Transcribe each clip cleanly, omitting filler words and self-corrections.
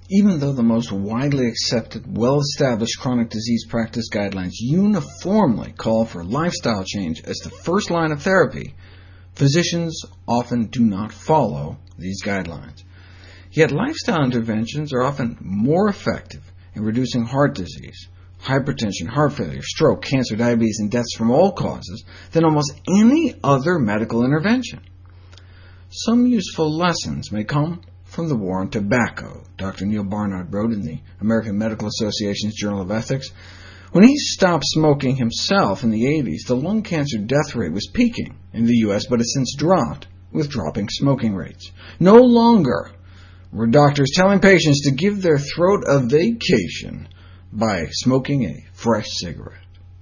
Even though the most widely accepted, well-established chronic disease practice guidelines uniformly call for lifestyle change as the first line of therapy, physicians often do not follow these guidelines. Yet lifestyle interventions are often more effective in reducing heart disease, hypertension, heart failure, stroke, cancer, diabetes, and deaths from all causes than almost any other medical intervention. Some useful lessons may come from the war on tobacco. Dr. Neil Barnard wrote in the American Medical Association's Journal of Ethics, when he stopped smoking himself in the 80s, the lung cancer death rate was peaking in the U.S., but has since dropped with dropping smoking rates. No longer were doctors telling patients to give their throat a vacation by smoking a fresh cigarette.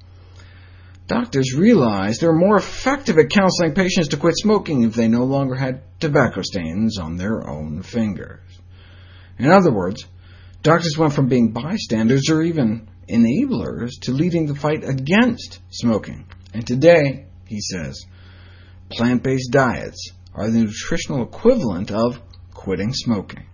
Doctors realized they were more effective at counseling patients to quit smoking if they no longer had tobacco stains on their own fingers. In other words, doctors went from being bystanders or even enablers to leading the fight against smoking. And today, he says, plant-based diets are the nutritional equivalent of quitting smoking.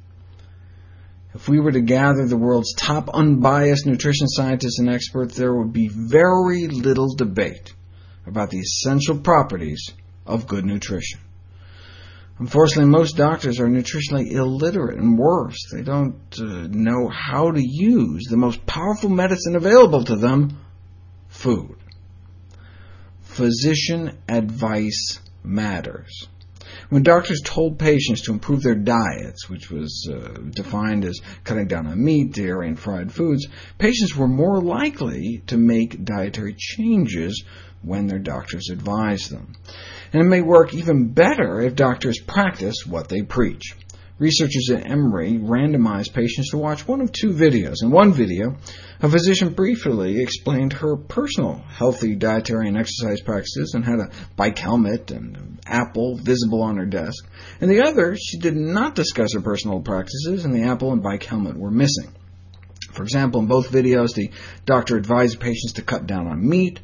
If we were to gather the world's top unbiased nutrition scientists and experts, there would be very little debate about the essential properties of good nutrition. Unfortunately, most doctors are nutritionally illiterate, and worse, they don't know how to use the most powerful medicine available to them, food. Physician advice matters. When doctors told patients to improve their diets, which was defined as cutting down on meat, dairy, and fried foods, patients were more likely to make dietary changes when their doctors advised them. And it may work even better if doctors practice what they preach. Researchers at Emory randomized patients to watch one of two videos. In one video, a physician briefly explained her personal healthy dietary and exercise practices and had a bike helmet and an apple visible on her desk. In the other, she did not discuss her personal practices, and the apple and bike helmet were missing. For example, in both videos, the doctor advised patients to cut down on meat,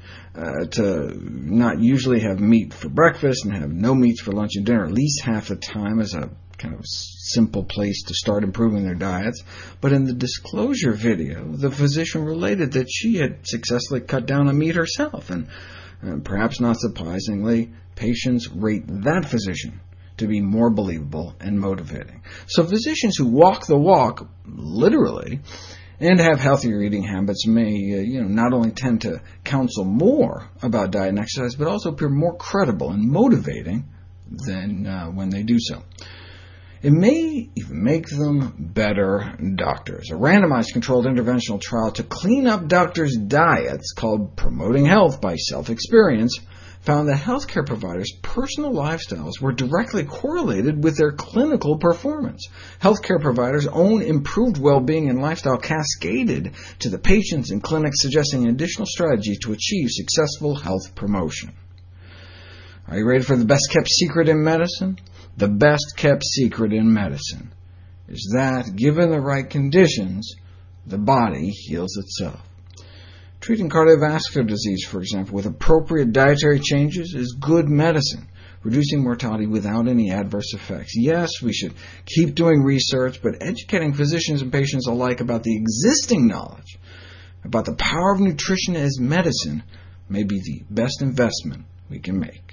to not usually have meat for breakfast, and have no meats for lunch and dinner at least half the time as a kind of simple place to start improving their diets. But in the disclosure video, the physician related that she had successfully cut down on meat herself, and perhaps not surprisingly, patients rate that physician to be more believable and motivating. So physicians who walk the walk, literally, and have healthier eating habits may not only tend to counsel more about diet and exercise, but also appear more credible and motivating than when they do so. It may even make them better doctors. A randomized controlled interventional trial to clean up doctors' diets, called Promoting Health by Self-Experience, found that healthcare providers' personal lifestyles were directly correlated with their clinical performance. Healthcare providers' own improved well-being and lifestyle cascaded to the patients and clinics, suggesting an additional strategy to achieve successful health promotion. Are you ready for the best-kept secret in medicine? The best-kept secret in medicine is that, given the right conditions, the body heals itself. Treating cardiovascular disease, for example, with appropriate dietary changes is good medicine, reducing mortality without any adverse effects. Yes, we should keep doing research, but educating physicians and patients alike about the existing knowledge about the power of nutrition as medicine may be the best investment we can make.